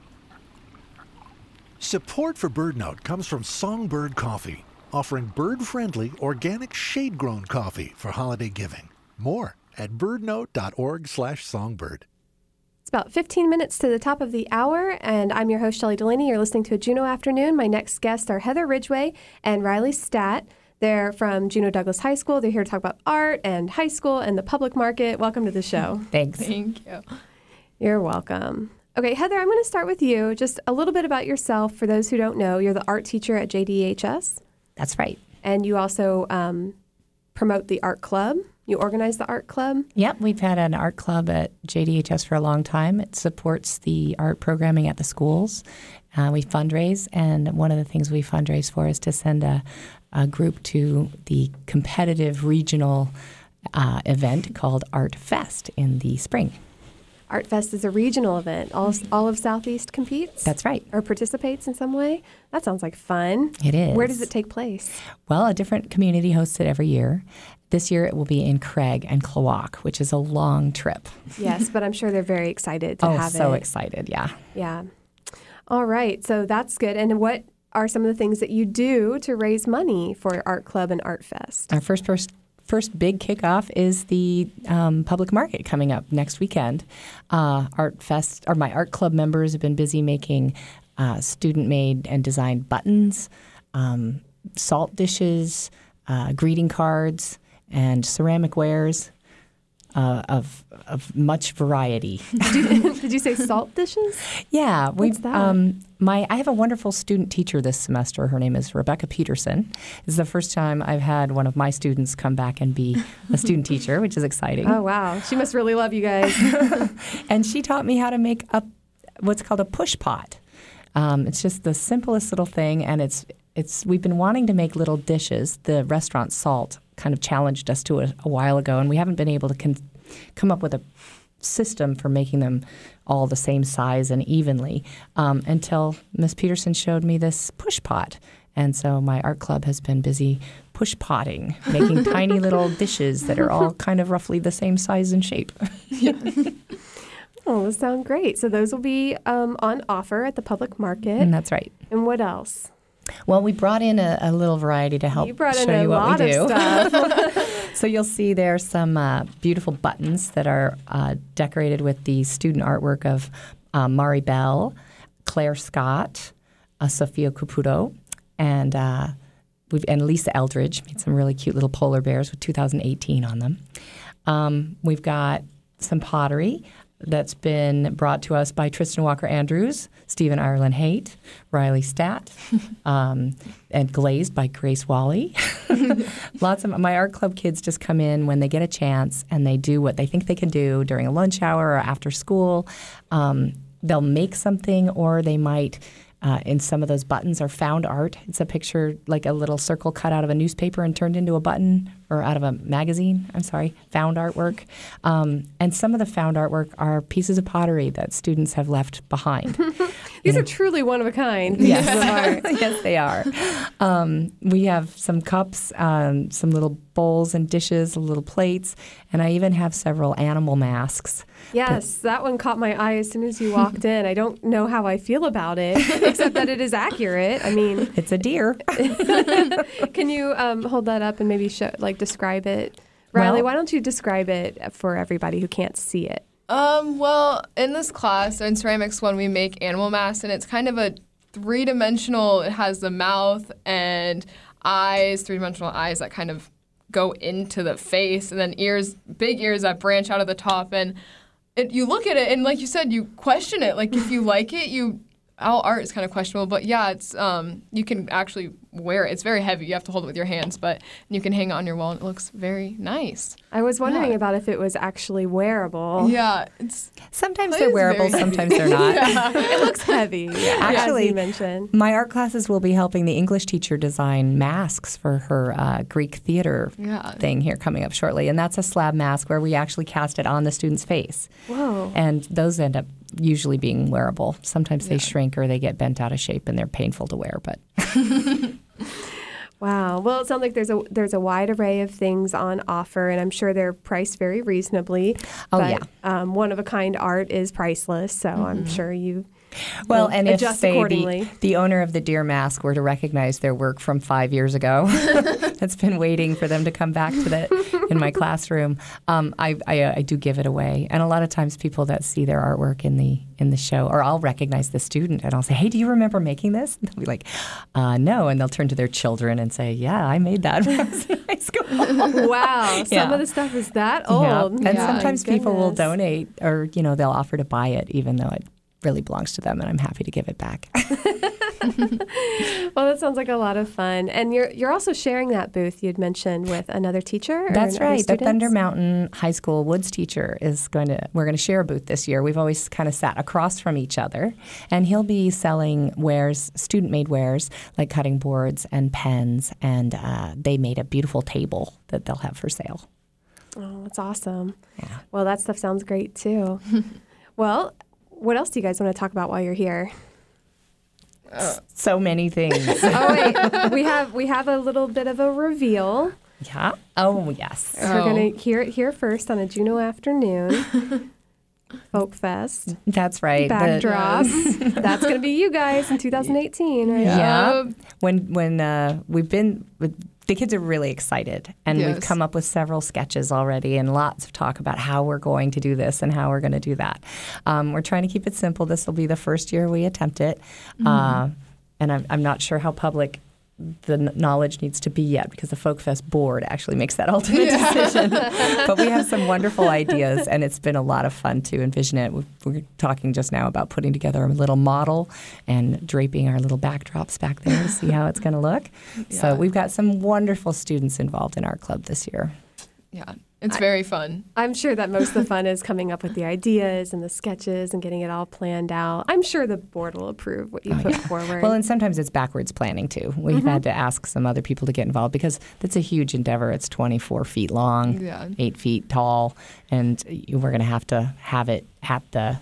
Support for BirdNote comes from Songbird Coffee, offering bird-friendly, organic, shade-grown coffee for holiday giving. More at birdnote.org/songbird. It's about 15 minutes to the top of the hour, and I'm your host, Shelley Delaney. You're listening to a Juneau Afternoon. My next guests are Heather Ridgway and Riley Statt. They're from Juneau Douglas High School. They're here to talk about art and high school and the public market. Welcome to the show. Thanks. Thank you. You're welcome. Okay, Heather, I'm going to start with you. Just a little bit about yourself. For those who don't know, you're the art teacher at JDHS. That's right. And you also promote the art club. You organize the art club? Yep, we've had an art club at JDHS for a long time. It supports the art programming at the schools. We fundraise, and one of the things we fundraise for is to send a group to the competitive regional event called Art Fest in the spring. Art Fest is a regional event. All of Southeast competes? That's right. Or participates in some way? That sounds like fun. It is. Where does it take place? Well, a different community hosts it every year. This year it will be in Craig and Klawock, which is a long trip. Yes, but I'm sure they're very excited to have it. Oh, so excited, yeah. Yeah. All right, so that's good. And what are some of the things that you do to raise money for Art Club and Art Fest? Our first big kickoff is the public market coming up next weekend. Art Fest, or my art club members have been busy making student-made and designed buttons, salt dishes, greeting cards, and ceramic wares of much variety. Did you say salt dishes? Yeah, What's that? I have a wonderful student teacher this semester. Her name is Rebecca Peterson. This is the first time I've had one of my students come back and be a student teacher, which is exciting. Oh, wow. She must really love you guys. And she taught me how to make what's called a push pot. It's just the simplest little thing, and we've been wanting to make little dishes. The restaurant Salt kind of challenged us to it a while ago, and we haven't been able to come up with a system for making them all the same size and evenly until Miss Peterson showed me this push pot. And so my art club has been busy push potting, making tiny little dishes that are all kind of roughly the same size and shape. Oh, those sound great. So those will be on offer at the public market. And that's right. And what else? Well, we brought in a little variety to help show you what we do. Stuff. So you'll see there some beautiful buttons that are decorated with the student artwork of Mari Bell, Claire Scott, Sophia Caputo, and Lisa Eldridge. Made some really cute little polar bears with 2018 on them. We've got some pottery that's been brought to us by Tristan Walker Andrews, Stephen Ireland Haight, Riley Statt, and glazed by Grace Wally. Lots of my art club kids just come in when they get a chance and they do what they think they can do during a lunch hour or after school. They'll make something, or they might, in some of those buttons, are found art. It's a picture, like a little circle cut out of a newspaper and turned into a button, or out of a magazine, found artwork. And some of the found artwork are pieces of pottery that students have left behind. These are truly one of a kind. Yes, yes, they are. We have some cups, some little bowls and dishes, little plates, and I even have several animal masks. Yes, that one caught my eye as soon as you walked in. I don't know how I feel about it, except that it is accurate. I mean, it's a deer. Can you hold that up and maybe describe it? Riley, why don't you describe it for everybody who can't see it? Well, in this class, in Ceramics 1, we make animal masks, and it's kind of a three-dimensional. It has the mouth and eyes, three-dimensional eyes that kind of go into the face, and then ears, big ears that branch out of the top. And you look at it and, like you said, you question it. Like, if you like it, all art is kind of questionable, but yeah, it's you can actually wear it. It's very heavy. You have to hold it with your hands, but you can hang it on your wall, and it looks very nice. I was wondering about if it was actually wearable. Yeah, sometimes they're wearable, sometimes they're not. Yeah. It looks heavy. Actually, as you mentioned. My art classes will be helping the English teacher design masks for her Greek theater thing here coming up shortly, and that's a slab mask where we actually cast it on the student's face. Whoa! And those end up usually being wearable. Sometimes they shrink or they get bent out of shape and they're painful to wear, but Wow. Well, it sounds like there's a wide array of things on offer, and I'm sure they're priced very reasonably. But, one-of-a-kind art is priceless, so I'm sure you and if, adjust say, accordingly. the owner of the Deer Mask were to recognize their work from 5 years ago, that's been waiting for them to come back to that in my classroom, I do give it away. And a lot of times people that see their artwork in the show, or I'll recognize the student and I'll say, hey, do you remember making this? And they'll be like, no. And they'll turn to their children and say, yeah, I made that when I was in high school. Wow. Some of the stuff is that old. Yeah. And sometimes people will donate or, they'll offer to buy it even though it really belongs to them, and I'm happy to give it back. Well, that sounds like a lot of fun. And you're also sharing that booth you'd mentioned with another teacher? That's right. The Thunder Mountain High School Woods teacher we're going to share a booth this year. We've always kind of sat across from each other, and he'll be selling wares, student-made wares, like cutting boards and pens, and they made a beautiful table that they'll have for sale. Oh, that's awesome. Yeah. Well, that stuff sounds great, too. Well, what else do you guys want to talk about while you're here? So many things. Oh, wait. We have a little bit of a reveal. Yeah? Oh, yes. We're going to hear it here first on a Juneau afternoon. Folk Fest. That's right. Backdrop. That's going to be you guys in 2018, right? Yeah. When we've been... The kids are really excited, and we've come up with several sketches already and lots of talk about how we're going to do this and how we're going to do that. We're trying to keep it simple. This will be the first year we attempt it, and I'm not sure how public the knowledge needs to be yet because the Folk Fest board actually makes that ultimate decision. But we have some wonderful ideas, and it's been a lot of fun to envision it. We're talking just now about putting together a little model and draping our little backdrops back there to see how it's going to look. Yeah. So we've got some wonderful students involved in our club this year. Yeah. It's very fun. I'm sure that most of the fun is coming up with the ideas and the sketches and getting it all planned out. I'm sure the board will approve what you put forward. Well, and sometimes it's backwards planning, too. We've had to ask some other people to get involved because that's a huge endeavor. It's 24 feet long, 8 feet tall, and we're going to have it at the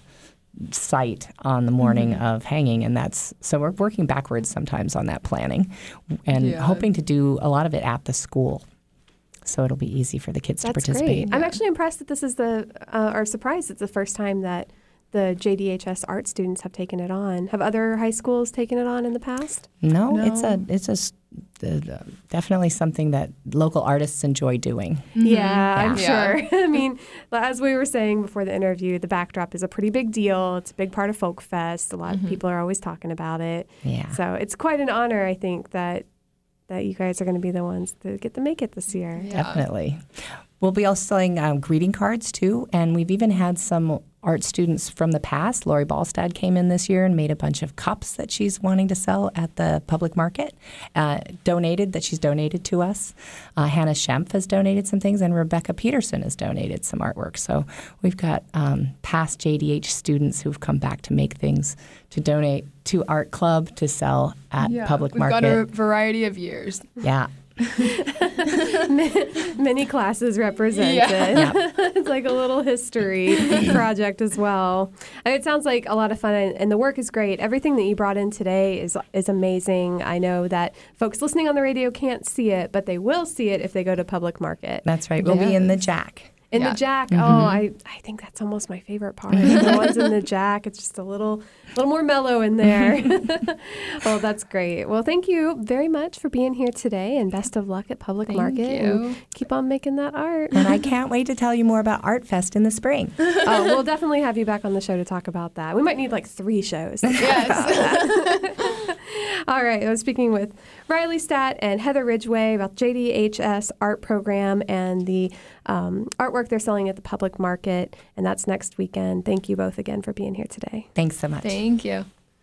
site on the morning of hanging, and so we're working backwards sometimes on that planning and hoping to do a lot of it at the school. So it'll be easy for the kids to participate. Great. I'm actually impressed that this is or surprised it's the first time that the JDHS art students have taken it on. Have other high schools taken it on in the past? No. It's definitely something that local artists enjoy doing. Yeah, I'm sure. I mean, as we were saying before the interview, the backdrop is a pretty big deal. It's a big part of Folk Fest. A lot of people are always talking about it. Yeah. So it's quite an honor, I think, that you guys are going to be the ones that get to make it this year. Yeah. Definitely. We'll be also selling greeting cards, too, and we've even had some art students from the past. Lori Ballstad came in this year and made a bunch of cups that she's wanting to sell at the public market, she's donated to us. Hannah Schempf has donated some things, and Rebecca Peterson has donated some artwork. So we've got past JDH students who've come back to make things to donate to Art Club to sell at public market. We've got a variety of years. Yeah. Many classes represented. Yeah. It's like a little history project as well. And it sounds like a lot of fun, and the work is great. Everything that you brought in today is amazing. I know that folks listening on the radio can't see it, but they will see it if they go to public market. That's right. We'll be in the Jack. In the Jack. Oh, I think that's almost my favorite part. The ones in the Jack, it's just a little more mellow in there. Well, that's great. Well, thank you very much for being here today, and best of luck at Public Market. Thank you. And keep on making that art. And I can't wait to tell you more about Art Fest in the spring. Oh, we'll definitely have you back on the show to talk about that. We might need like 3 shows. Yes. All right, I was speaking with Riley Statt and Heather Ridgway about JDHS art program and the artwork they're selling at the public market, and that's next weekend. Thank you both again for being here today. Thanks so much. Thank you.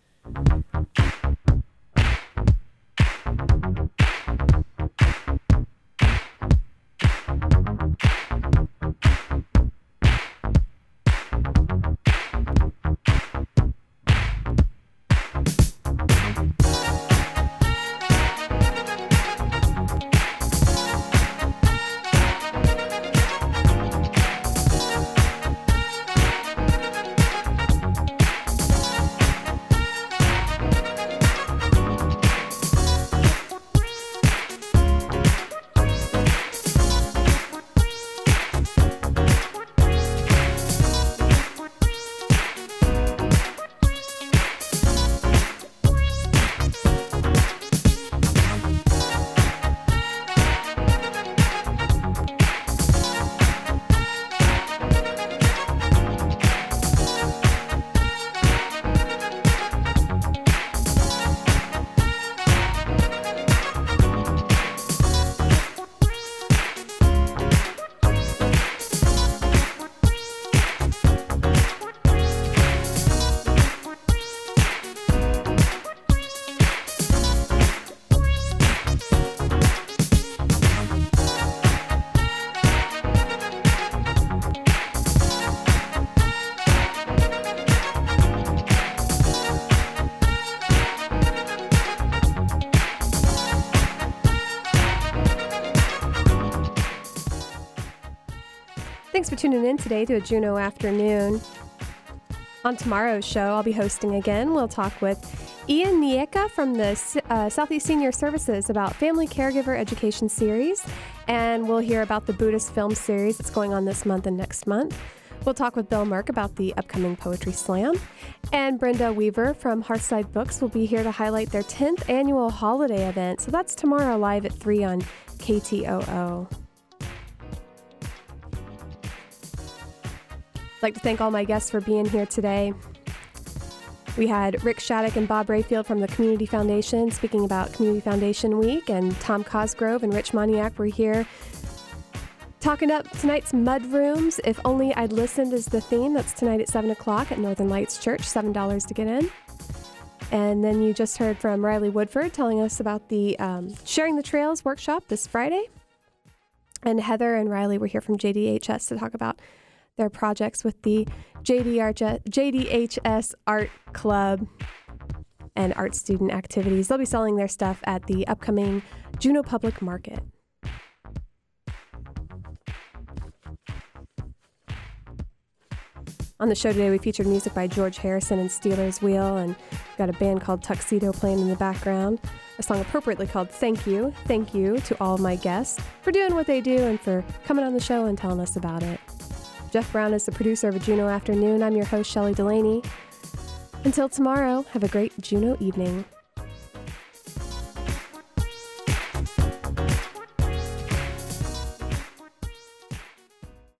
Thanks for tuning in today to a Juneau Afternoon. On tomorrow's show, I'll be hosting again. We'll talk with Ian Nieka from the Southeast Senior Services about Family Caregiver Education Series, and we'll hear about the Buddhist film series that's going on this month and next month. We'll talk with Bill Merck about the upcoming Poetry Slam, and Brenda Weaver from Hearthside Books will be here to highlight their 10th annual holiday event. So that's tomorrow live at 3 on KTOO. I'd like to thank all my guests for being here today. We had Rick Shattuck and Bob Rayfield from the Community Foundation speaking about Community Foundation Week, and Tom Cosgrove and Rich Moniak were here talking up tonight's Mud Rooms. If Only I'd Listened is the theme. That's tonight at 7 o'clock at Northern Lights Church, $7 to get in. And then you just heard from Riley Woodford telling us about the Sharing the Trails workshop this Friday. And Heather and Riley were here from JDHS to talk about their projects with the JDHS Art Club and art student activities. They'll be selling their stuff at the upcoming Juneau Public Market. On the show today, we featured music by George Harrison and Steelers Wheel, and we've got a band called Tuxedo playing in the background. A song appropriately called Thank You. Thank you to all of my guests for doing what they do and for coming on the show and telling us about it. Jeff Brown is the producer of A Juneau Afternoon. I'm your host, Shelley Delaney. Until tomorrow, have a great Juneau evening.